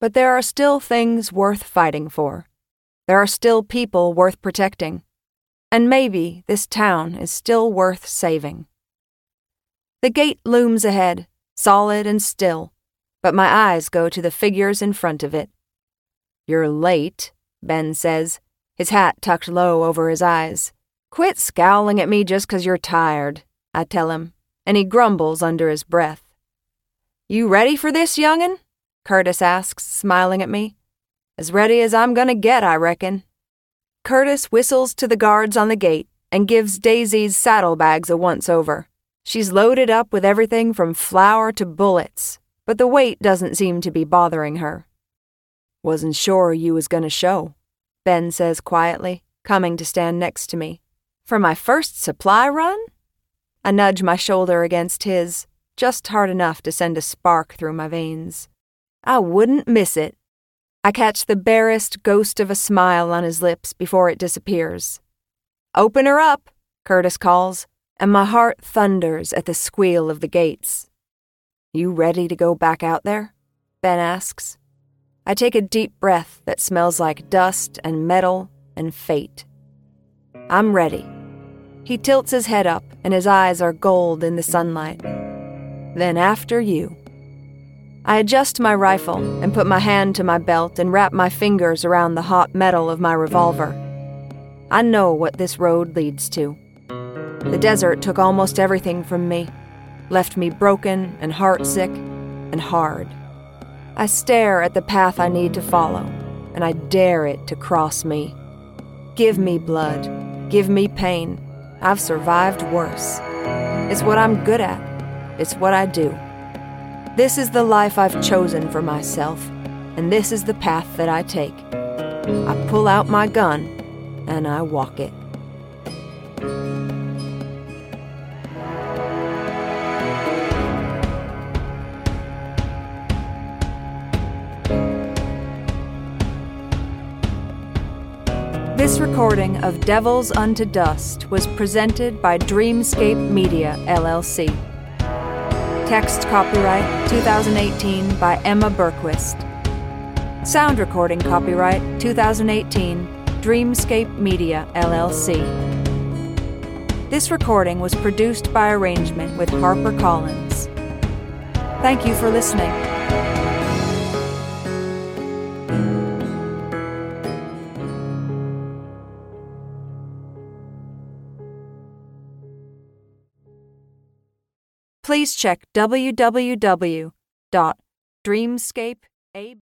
But there are still things worth fighting for. There are still people worth protecting. And maybe this town is still worth saving. The gate looms ahead, solid and still, but my eyes go to the figures in front of it. "You're late," Ben says, his hat tucked low over his eyes. "Quit scowling at me just 'cause you're tired," I tell him, and he grumbles under his breath. "You ready for this, young'un?" Curtis asks, smiling at me. "As ready as I'm gonna get, I reckon." Curtis whistles to the guards on the gate and gives Daisy's saddlebags a once-over. She's loaded up with everything from flour to bullets, but the weight doesn't seem to be bothering her. "Wasn't sure you was gonna show," Ben says quietly, coming to stand next to me. "For my first supply run?" I nudge my shoulder against his, just hard enough to send a spark through my veins. "I wouldn't miss it." I catch the barest ghost of a smile on his lips before it disappears. "Open her up," Curtis calls, and my heart thunders at the squeal of the gates. "You ready to go back out there?" Ben asks. I take a deep breath that smells like dust and metal and fate. "I'm ready." He tilts his head up and his eyes are gold in the sunlight. "Then after you." I adjust my rifle and put my hand to my belt and wrap my fingers around the hot metal of my revolver. I know what this road leads to. The desert took almost everything from me, left me broken and heartsick and hard. I stare at the path I need to follow, and I dare it to cross me. Give me blood. Give me pain. I've survived worse. It's what I'm good at. It's what I do. This is the life I've chosen for myself, and this is the path that I take. I pull out my gun, and I walk it. This recording of Devils Unto Dust was presented by Dreamscape Media, LLC. Text copyright 2018 by Emma Berquist. Sound recording copyright 2018 Dreamscape Media, LLC. This recording was produced by arrangement with HarperCollins. Thank you for listening. Please check www.dreamscape.ab